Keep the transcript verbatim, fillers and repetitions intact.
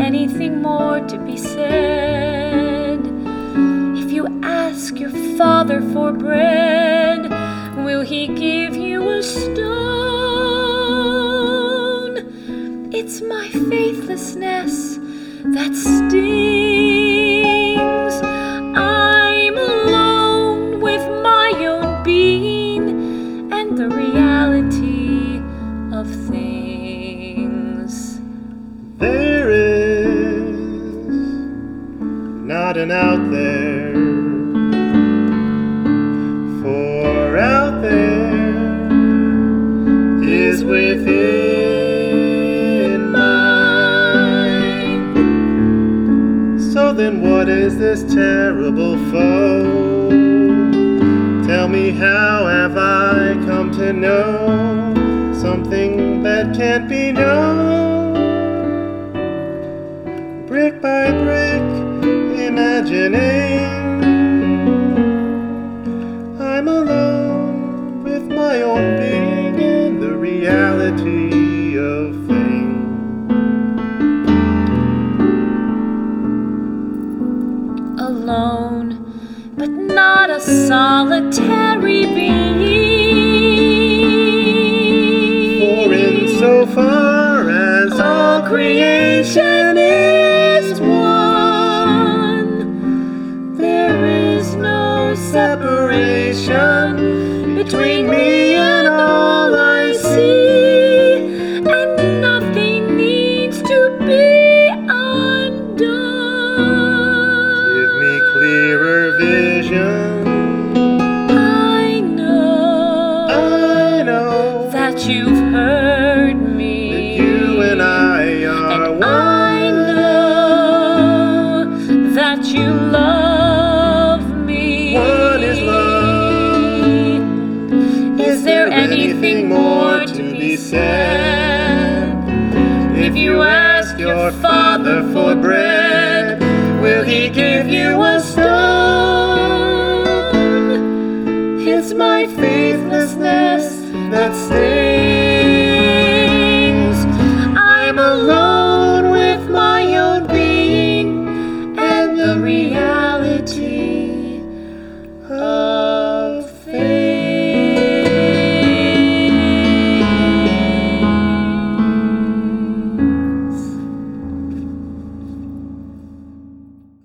anything more to be said? If you ask your father for bread, will he give you a stone? It's my faithlessness that stings. I'm alone with my own being and the reality of things. There is not an out there, for out there is within mine. So then what is this terrible foe? Tell me, how have I come to know something that can't be known? Brick by brick, imagining I'm alone with my own being and the reality of things. Alone, but not a solitary being. For insofar as all creation is one, there is no separation between me and all I see, and nothing needs to be undone. Give me clearer vision. I know, I know that you've heard me, that you and I are and one. I know that you love me. One is love. Is there anything more to be said? If you ask your father for bread, will he give you a stone? It's my faithlessness that stays.